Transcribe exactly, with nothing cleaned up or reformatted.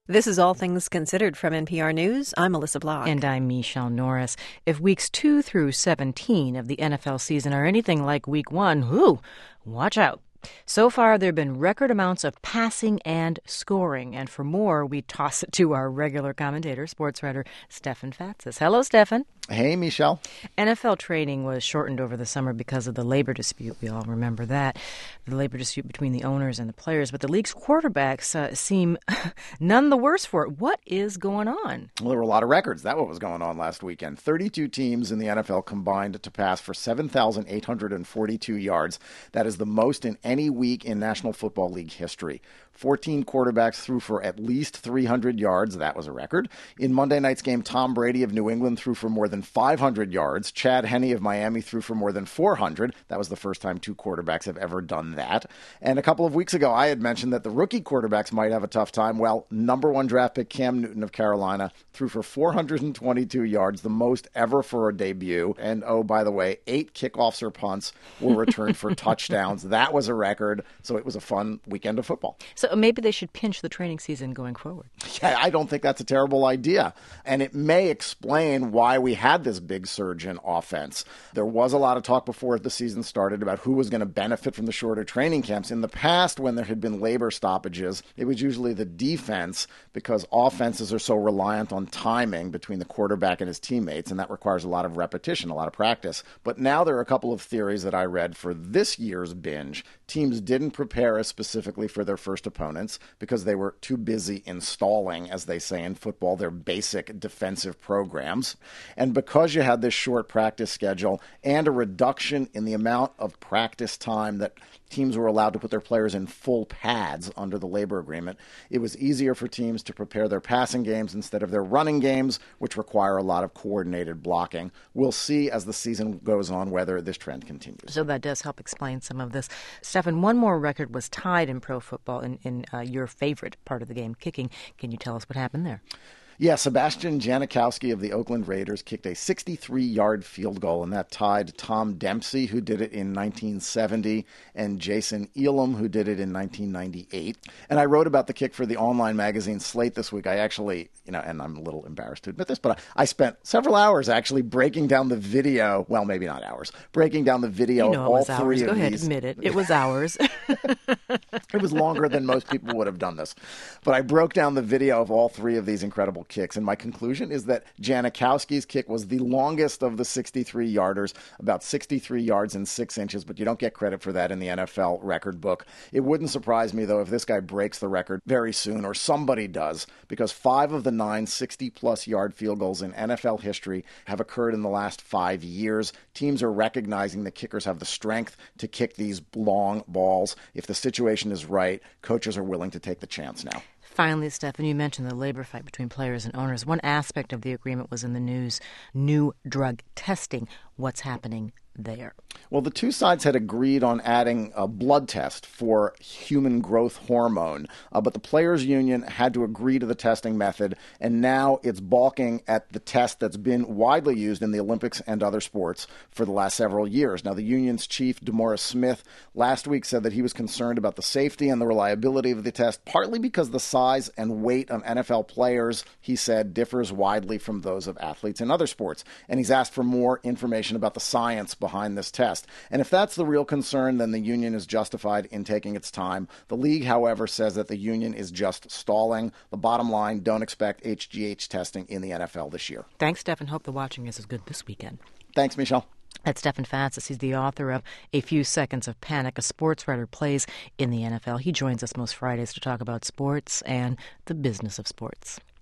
This is All Things Considered from N P R News. I'm Melissa Block. And I'm Michelle Norris. If weeks two through seventeen of the N F L season are anything like week one, whoo, watch out. So far, there have been record amounts of passing and scoring. And for more, we toss it to our regular commentator, sports writer Stefan Fatsis. Hello, Stefan. Hey, Michelle. N F L training was shortened over the summer because of the labor dispute. We all remember that, the labor dispute between the owners and the players. But the league's quarterbacks uh, seem none the worse for it. What is going on? Well, there were a lot of records. That's what was going on last weekend. thirty-two teams in the N F L combined to pass for seven thousand eight hundred forty-two yards. That is the most in any week in National Football League history. fourteen quarterbacks threw for at least three hundred yards. That was a record. In Monday night's game, Tom Brady of New England threw for more than five hundred yards. Chad Henne of Miami threw for more than four hundred. That was the first time two quarterbacks have ever done that. And a couple of weeks ago, I had mentioned that the rookie quarterbacks might have a tough time. Well, number one draft pick Cam Newton of Carolina threw for four hundred twenty-two yards, the most ever for a debut. And oh, by the way, eight kickoffs or punts were returned for touchdowns. That was a record. So it was a fun weekend of football. So maybe they should pinch the training season going forward. Yeah, I don't think that's a terrible idea. And it may explain why we had this big surge in offense. There was a lot of talk before the season started about who was going to benefit from the shorter training camps. In the past, when there had been labor stoppages, it was usually the defense because offenses are so reliant on timing between the quarterback and his teammates, and that requires a lot of repetition, a lot of practice. But now there are a couple of theories that I read for this year's binge. Teams didn't prepare as specifically for their first opponents because they were too busy installing, as they say in football, their basic defensive programs. And because you had this short practice schedule and a reduction in the amount of practice time that teams were allowed to put their players in full pads under the labor agreement, it was easier for teams to prepare their passing games instead of their running games, which require a lot of coordinated blocking. We'll see as the season goes on whether this trend continues. So that does help explain some of this. Stefan, one more record was tied in pro football in, in uh, your favorite part of the game, kicking. Can you tell us what happened there? Yeah, Sebastian Janikowski of the Oakland Raiders kicked a sixty-three-yard field goal, and that tied Tom Dempsey, who did it in nineteen seventy, and Jason Elam, who did it in nineteen ninety-eight. And I wrote about the kick for the online magazine Slate this week. I actually, you know, and I'm a little embarrassed to admit this, but I, I spent several hours actually breaking down the video. Well, maybe not hours. Breaking down the video you know of all it was three hours. of Go ahead, these. admit it. It was hours. It was longer than most people would have done this. But I broke down the video of all three of these incredible kicks, and my conclusion is that Janikowski's kick was the longest of the sixty-three-yarders, about sixty-three yards and six inches, but you don't get credit for that in the N F L record book. It wouldn't surprise me, though, if this guy breaks the record very soon, or somebody does, because five of the nine sixty-plus yard field goals in N F L history have occurred in the last five years. Teams are recognizing that kickers have the strength to kick these long balls. If the situation is right, coaches are willing to take the chance now. Finally, Stefan, you mentioned the labor fight between players and owners. One aspect of the agreement was in the news, new drug testing. What's happening there? Well, the two sides had agreed on adding a blood test for human growth hormone, uh, but the players' union had to agree to the testing method, and now it's balking at the test that's been widely used in the Olympics and other sports for the last several years. Now, the union's chief, DeMaurice Smith, last week said that he was concerned about the safety and the reliability of the test, partly because the size and weight of N F L players, he said, differs widely from those of athletes in other sports. And he's asked for more information about the science behind this test. And if that's the real concern, then the union is justified in taking its time. The league, however, says that the union is just stalling. The bottom line, don't expect H G H testing in the N F L this year. Thanks, Stefan. Hope the watching is as good this weekend. Thanks, Michelle. That's Stefan Fatsis. He's the author of A Few Seconds of Panic. A sports writer plays in the N F L. He joins us most Fridays to talk about sports and the business of sports.